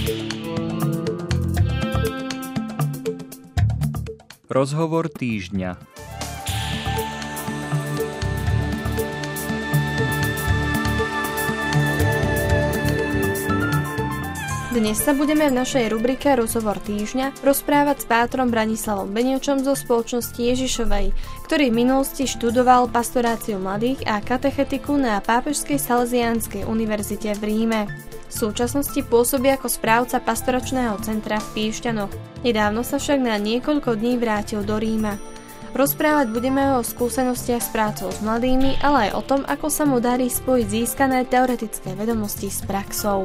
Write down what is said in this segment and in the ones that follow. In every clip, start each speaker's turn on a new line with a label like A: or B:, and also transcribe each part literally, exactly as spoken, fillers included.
A: Rozhovor týždňa.
B: Dnes sa budeme v našej rubrike Rozhovor týždňa rozprávať s pátrom Branislavom Beniačom zo spoločnosti Ježišovej, ktorý v minulosti študoval pastoráciu mladých a katechetiku na Pápežskej Salesiánskej univerzite v Ríme. V súčasnosti pôsobí ako správca pastoračného centra v Piešťanoch. Nedávno sa však na niekoľko dní vrátil do Ríma. Rozprávať budeme o skúsenostiach s prácou s mladými, ale aj o tom, ako sa mu darí spojiť získané teoretické vedomosti s praxou.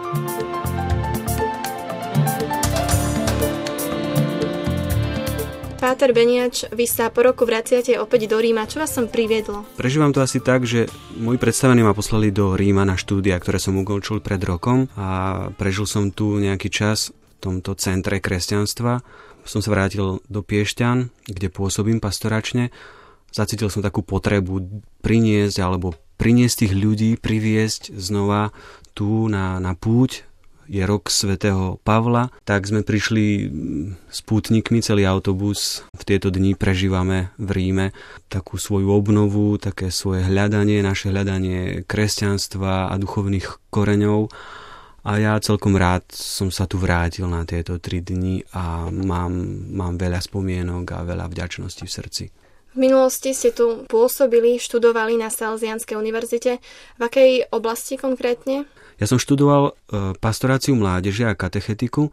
B: Páter Beniač, vy sa po roku vraciate opäť do Ríma. Čo vás sem priviedlo?
C: Prežívam to asi tak, že moji predstavení ma poslali do Ríma na štúdia, ktoré som ukončil pred rokom a prežil som tu nejaký čas v tomto centre kresťanstva. Som sa vrátil do Piešťan, kde pôsobím pastoračne. Zacítil som takú potrebu priniesť alebo priniesť tých ľudí, priviesť znova tu na, na púť. Je rok svätého Pavla, tak sme prišli s pútnikmi, celý autobus. V tieto dni prežívame v Ríme takú svoju obnovu, také svoje hľadanie, naše hľadanie kresťanstva a duchovných koreňov. A ja celkom rád som sa tu vrátil na tieto tri dni a mám, mám veľa spomienok a veľa vďačnosti v srdci.
B: V minulosti ste tu pôsobili, študovali na Salesiánskej univerzite. V akej oblasti konkrétne?
C: Ja som študoval pastoráciu mládeže a katechetiku,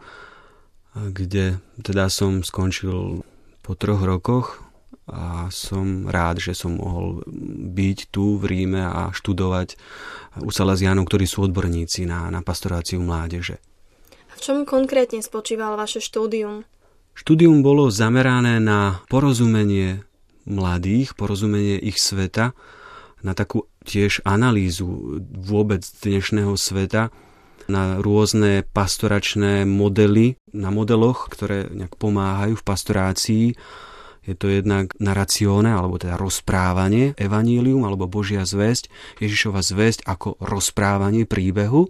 C: kde teda som skončil po troch rokoch a som rád, že som mohol byť tu v Ríme a študovať u Salesiánov, ktorí sú odborníci na, na pastoráciu mládeže.
B: A v čom konkrétne spočívalo vaše štúdium?
C: Štúdium bolo zamerané na porozumenie mladých, porozumenie ich sveta, na takú tiež analýzu vôbec dnešného sveta, na rôzne pastoračné modely, na modeloch, ktoré nejak pomáhajú v pastorácii. Je to jednak narrazione, alebo teda rozprávanie, evanílium, alebo Božia zvesť, Ježišova zvesť ako rozprávanie príbehu.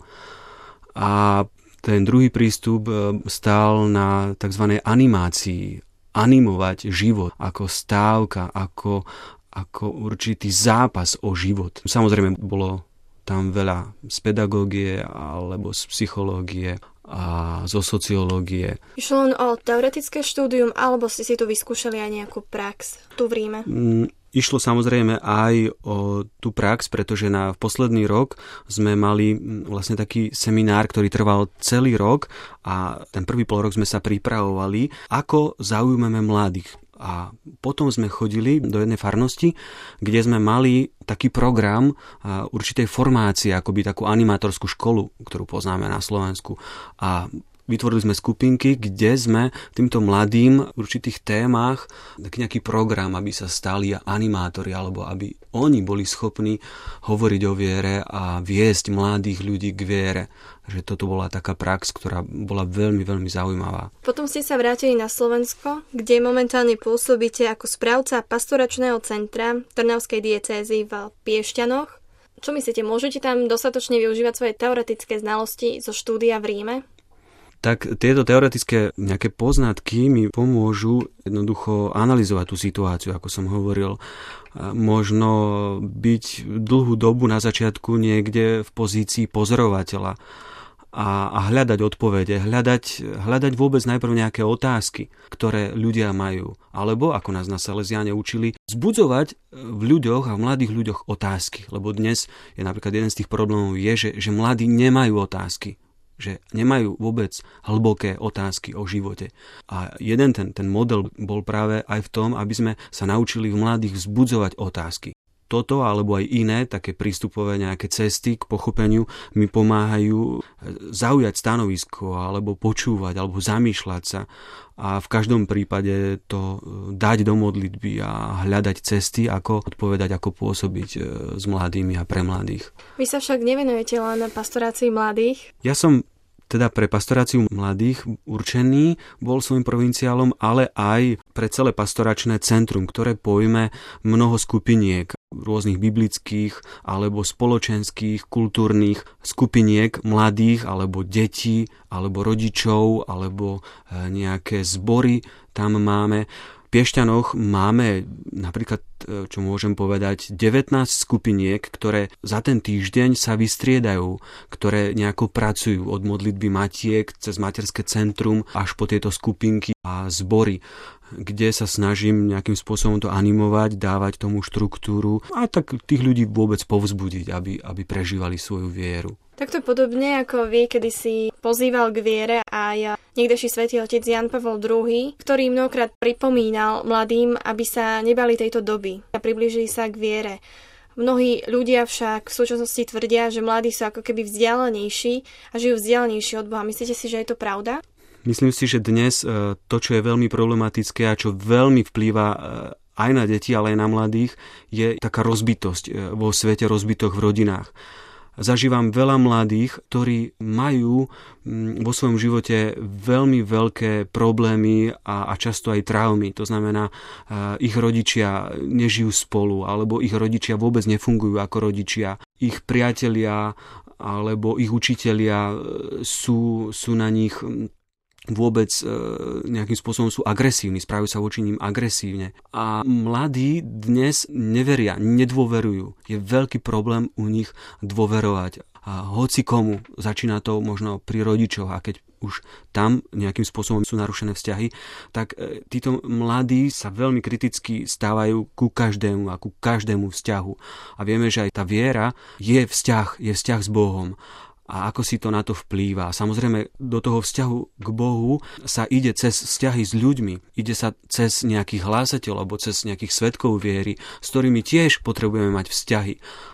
C: A ten druhý prístup stál na tzv. Animácii, animovať život ako stávka, ako ako určitý zápas o život. Samozrejme, bolo tam veľa z pedagógie alebo z psychológie a zo sociológie.
B: Išlo len o teoretické štúdium, alebo ste si tu vyskúšali aj nejakú prax tu v Ríme?
C: Mm, išlo samozrejme aj o tú prax, pretože na v posledný rok sme mali vlastne taký seminár, ktorý trval celý rok a ten prvý pol rok sme sa pripravovali, ako zaujmeme mladých. A potom sme chodili do jednej farnosti, kde sme mali taký program určitej formácie, akoby takú animátorskú školu, ktorú poznáme na Slovensku. A vytvorili sme skupinky, kde sme týmto mladým v určitých témach taký nejaký program, aby sa stali animátori, alebo aby oni boli schopní hovoriť o viere a viesť mladých ľudí k viere. Že toto bola taká prax, ktorá bola veľmi, veľmi zaujímavá.
B: Potom ste sa vrátili na Slovensko, kde momentálne pôsobíte ako správca pastoračného centra Trnavskej diecézy v Piešťanoch. Čo myslíte, môžete tam dostatočne využívať svoje teoretické znalosti zo štúdia v Ríme?
C: Tak tieto teoretické nejaké poznatky mi pomôžu jednoducho analyzovať tú situáciu, ako som hovoril. Možno byť dlhú dobu na začiatku niekde v pozícii pozorovateľa a, a hľadať odpovede, hľadať, hľadať vôbec najprv nejaké otázky, ktoré ľudia majú. Alebo, ako nás na Salesiáne učili, vzbudzovať v ľuďoch a v mladých ľuďoch otázky. Lebo dnes je napríklad jeden z tých problémov je, že, že mladí nemajú otázky. Že nemajú vôbec hlboké otázky o živote. A jeden ten, ten model bol práve aj v tom, aby sme sa naučili v mladých vzbudzovať otázky. Toto alebo aj iné, také prístupové nejaké cesty k pochopeniu mi pomáhajú zaujať stanovisko alebo počúvať alebo zamýšľať sa a v každom prípade to dať do modlitby a hľadať cesty, ako odpovedať, ako pôsobiť s mladými a pre mladých.
B: Vy sa však nevenujete len pastorácii mladých?
C: Ja som teda pre pastoráciu mladých určený bol svojim provinciálom, ale aj pre celé pastoračné centrum, ktoré pojme mnoho skupiniek. rôznych biblických alebo spoločenských, kultúrnych skupiniek mladých alebo detí alebo rodičov alebo nejaké zbory tam máme. V Piešťanoch máme napríklad, čo môžem povedať, devätnásť skupiniek, ktoré za ten týždeň sa vystriedajú, ktoré nejako pracujú od modlitby matiek cez materské centrum až po tieto skupinky a zbory, kde sa snažím nejakým spôsobom to animovať, dávať tomu štruktúru a tak tých ľudí vôbec povzbudiť, aby, aby prežívali svoju vieru.
B: Takto podobne ako vy, kedy si pozýval k viere aj niekdejší svätý otec Ján Pavol druhý, ktorý mnohokrát pripomínal mladým, aby sa nebali tejto doby a priblížili sa k viere. Mnohí ľudia však v súčasnosti tvrdia, že mladí sú ako keby vzdialenejší a žijú vzdialenejšie od Boha. Myslíte si, že je to pravda?
C: Myslím si, že dnes to, čo je veľmi problematické a čo veľmi vplýva aj na deti, ale aj na mladých, je taká rozbitosť vo svete, rozbitosť v rodinách. Zažívam veľa mladých, ktorí majú vo svojom živote veľmi veľké problémy a, a často aj traumy. To znamená, ich rodičia nežijú spolu, alebo ich rodičia vôbec nefungujú ako rodičia. Ich priatelia alebo ich učitelia sú, sú na nich vôbec nejakým spôsobom sú agresívni, správajú sa voči ním agresívne. A mladí dnes neveria, nedôverujú. Je veľký problém u nich dôverovať. A hoci komu, začína to možno pri rodičoch, a keď už tam nejakým spôsobom sú narušené vzťahy, tak títo mladí sa veľmi kriticky stávajú ku každému a ku každému vzťahu. A vieme, že aj tá viera je vzťah, je vzťah s Bohom. A ako si to na to vplýva. Samozrejme, do toho vzťahu k Bohu sa ide cez vzťahy s ľuďmi. Ide sa cez nejakých hlásateľov alebo cez nejakých svedkov viery, s ktorými tiež potrebujeme mať vzťahy.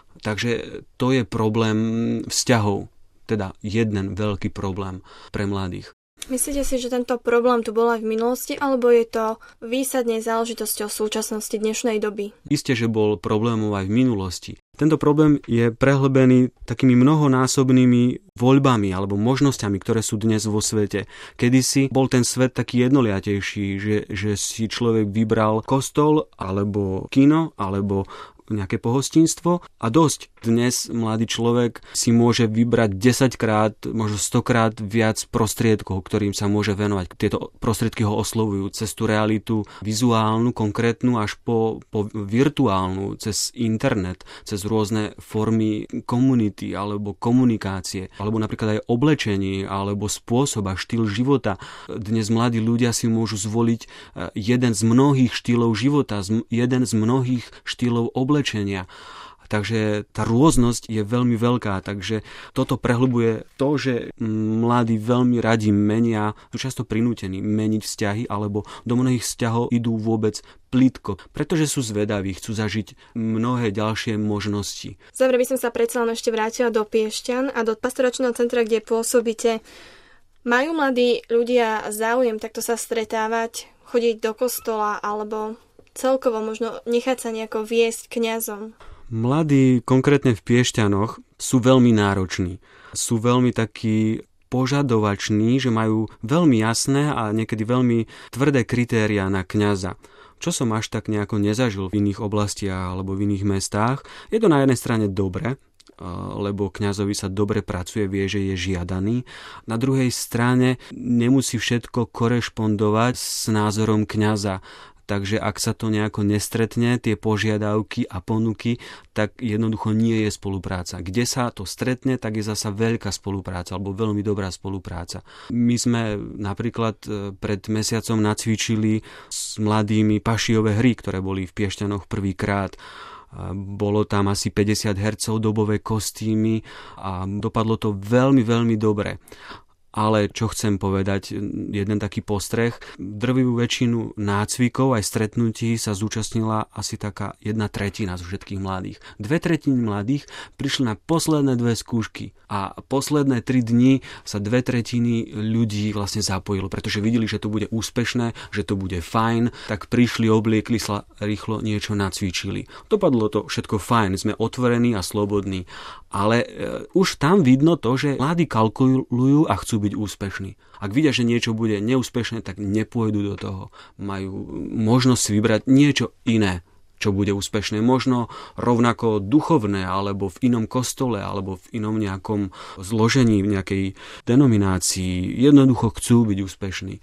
C: Takže to je problém vzťahov. Teda jeden veľký problém pre mladých.
B: Myslíte si, že tento problém tu bol aj v minulosti, alebo je to výsadne záležitosťou súčasnosti dnešnej doby?
C: Isté, že bol problémom aj v minulosti. Tento problém je prehlbený takými mnohonásobnými voľbami alebo možnosťami, ktoré sú dnes vo svete. Kedysi bol ten svet taký jednoliatejší, že, že si človek vybral kostol alebo kino alebo nejaké pohostinstvo a dosť. Dnes mladý človek si môže vybrať desaťkrát, možno stokrát viac prostriedkov, ktorým sa môže venovať. Tieto prostriedky ho oslovujú cez tú realitu vizuálnu, konkrétnu, až po, po virtuálnu, cez internet, cez rôzne formy komunity alebo komunikácie, alebo napríklad aj oblečenie, alebo spôsob a štýl života. Dnes mladí ľudia si môžu zvoliť jeden z mnohých štýlov života, jeden z mnohých štýlov oblečenia. Takže tá rôznosť je veľmi veľká, takže toto prehlbuje to, že mladí veľmi radi menia, sú často prinútení meniť vzťahy, alebo do mnohých vzťahov idú vôbec plitko, pretože sú zvedaví, chcú zažiť mnohé ďalšie možnosti.
B: Záver by som sa predsa len ešte vrátila do Piešťan a do pastoračného centra, kde pôsobíte. Majú mladí ľudia záujem takto sa stretávať, chodiť do kostola, alebo celkovo možno nechať sa nejako viesť kňazom?
C: Mladí, konkrétne v Piešťanoch, sú veľmi nároční. Sú veľmi takí požadovační, že majú veľmi jasné a niekedy veľmi tvrdé kritériá na kňaza. Čo som až tak nejako nezažil v iných oblastiach alebo v iných mestách. Je to na jednej strane dobre, lebo kňazovi sa dobre pracuje, vie, že je žiadaný. Na druhej strane nemusí všetko korešpondovať s názorom kňaza. Takže ak sa to nejako nestretne, tie požiadavky a ponuky, tak jednoducho nie je spolupráca. Kde sa to stretne, tak je zasa veľká spolupráca, alebo veľmi dobrá spolupráca. My sme napríklad pred mesiacom nacvičili s mladými pašiové hry, ktoré boli v Piešťanoch prvýkrát. Bolo tam asi päťdesiat hercov, dobové kostýmy a dopadlo to veľmi, veľmi dobre. Ale čo chcem povedať, jeden taký postreh, drvivú väčšinu nácvikov aj stretnutí sa zúčastnila asi taká jedna tretina zo všetkých mladých. Dve tretiny mladých prišli na posledné dve skúšky a posledné tri dni sa dve tretiny ľudí vlastne zapojilo, pretože videli, že to bude úspešné, že to bude fajn, tak prišli, obliekli sa, rýchlo niečo nacvičili. Dopadlo to všetko fajn, sme otvorení a slobodní, ale e, už tam vidno to, že mladí kalkulujú a chcú byť úspešní. Ak vidia, že niečo bude neúspešné, tak nepôjdu do toho. Majú možnosť vybrať niečo iné, čo bude úspešné. Možno rovnako duchovné, alebo v inom kostole, alebo v inom nejakom zložení, v nejakej denominácii. Jednoducho chcú byť úspešní.